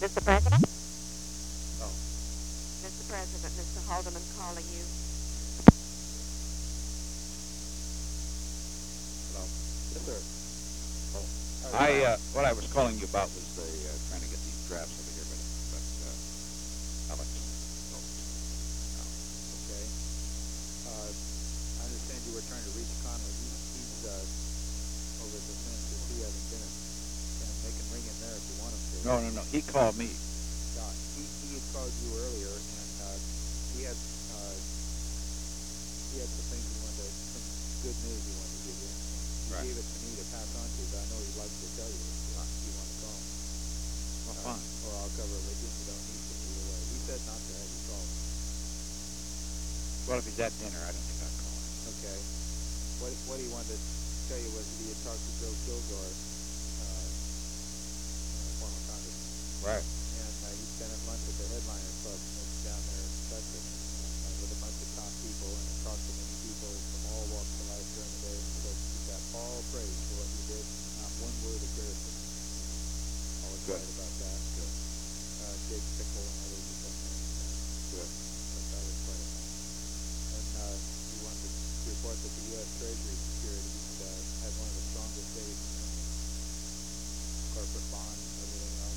Mr. President? Oh. Mr. President, Mr. Haldeman calling you. Hello. Yes, sir. What I was calling you about was trying to get these drafts over here, but Alex. Okay. I understand you were trying to reach Conley. He's over at the census. He hasn't been in. And they can ring in there if you want him to. No. He called me. Yeah, he had called you earlier, and he had some things he wanted to, some good news he wanted to give you. He Right. gave it to me to pass on to you, but I know he'd like to tell you if you want to call him. Well, fine. Or I'll cover it with you if you don't need to. Either way. He said not to have you call him. Well, if he's at dinner, I don't think I'll call him. Okay. What he wanted to tell you was that he had talked to Joe Kilgore, former congressman. Right. And he's been at lunch at the Headliner Club that's down there in Texas, and with a bunch of top people, and talked to many people from all walks of life during the day, and said he got all praise for what you did, not one word of criticism. All excited about that. Good. Jake Pickle and others have been there. Good. But that was quite a thing. And he wanted to report that the U.S. Treasury securities had one of the strongest days in corporate bonds and everything else.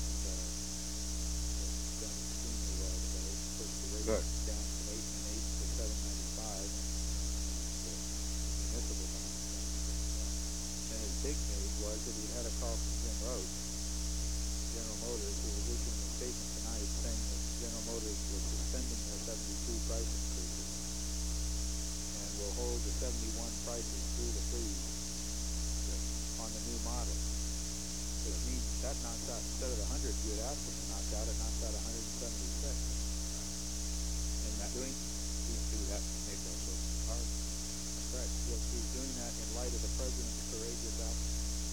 Done extremely well today. Pushed the rate down from 8 to 7.95, and municipal bonds. And his big news was that he had a call from Jim Rhodes, General Motors, who was issuing a statement tonight saying that General Motors was suspending their 72 price increases and will hold the 71 prices through the freeze on the new model. Which means that knocks out, instead of the 100 you had asked him to knock out, it knocks out 176. And That doing he's do that in April, so it's hard. that's right. Yes, he's doing that in light of the president's courageous action.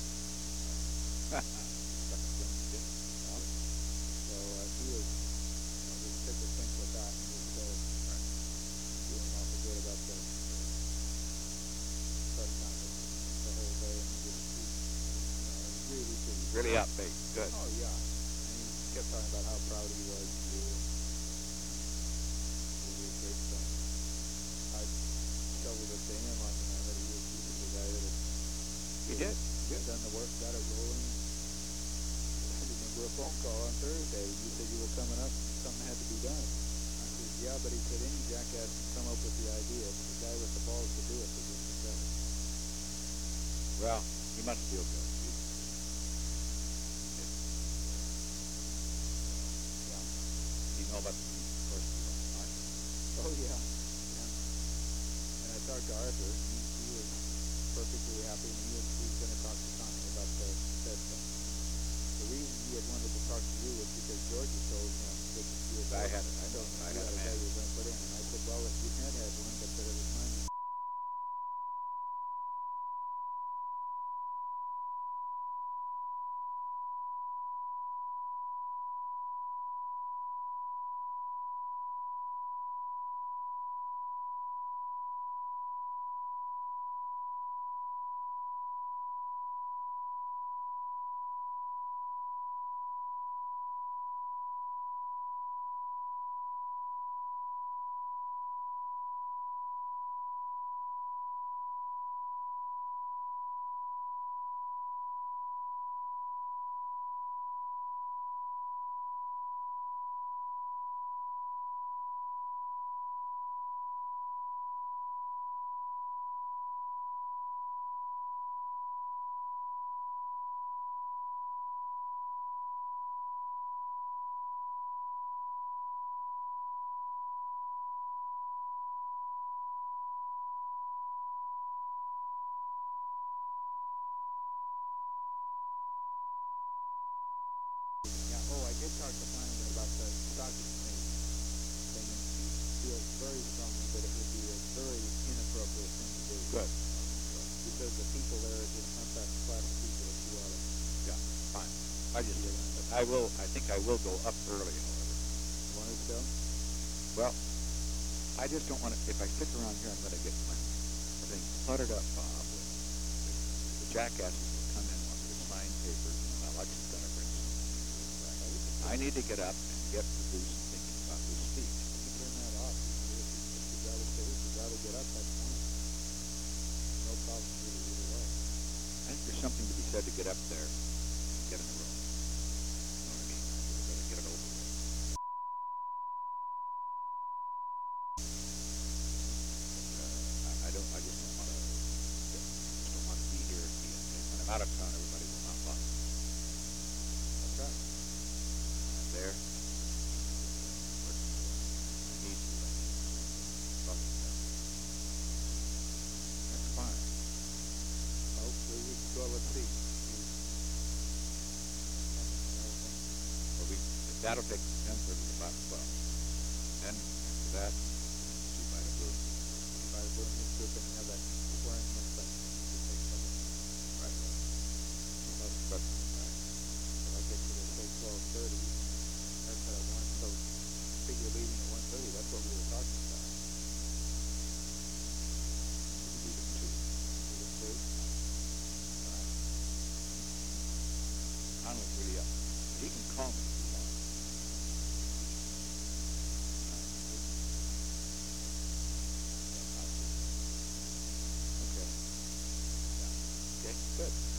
So he was just took a think with that, and was feeling awful good about the press conference the whole day, and he really pleased. Really upbeat. Good. Oh yeah, and he kept talking about how proud he was of you. Really a great thing. I shoveled it to him on that he was the guy that He did. had done the work, got it rolling. I remember a phone call on Thursday. You said you were coming up, something had to be done. I said, yeah, but he said any jackass can come up with the idea. The guy with the balls to do it was just the seven. Well, he must feel good. Yeah. You know about the course of the market. Oh yeah. And I talked to Arthur. He was perfectly happy, and he was going to talk to Connie about the Fed thing. The reason he had wanted to talk to you was because Georgia told him that you had I had a man. guy you were going to put in. And I said, well, if you had one, but that it was mine. Yeah. Oh, I did talk to Flanagan about the stock exchange thing, and he feels very strongly that it would be a very inappropriate thing to do. Good. Because the people there are just not that class of people that you ought to. Yeah, fine. I think I will go up early, however. You want to go? Well, I just don't want to, if I stick around here, I'm going to get my thing cluttered up, Bob, with the jackasses will come in, want me to sign papers, and my election's going to bring some. I need to get up and get to do some thinking about this speech. You can turn that off. If you'd rather get up, that's fine. No problem really either way. I think there's something to be said to get up there and get in the room. You know what I mean? I'd rather get it over with. I just don't want to. Just don't want to be here. When I'm out of town, everybody will not love me. That's right. I'm there. I need to. Love me. That's fine. Hopefully we can go, let's see. Well, that'll take 10:30 to about 12. Then after that, see by the blue. By doing this group and have that swearing in thing, it takes some Right. But When I get to the say 12:30, that's at 1, so figure leaving at 1:30, that's what we were talking about. leave it to. Is it 2? Alright. Conley's really up. He can call me if he wants. Okay. Yeah. Okay, good.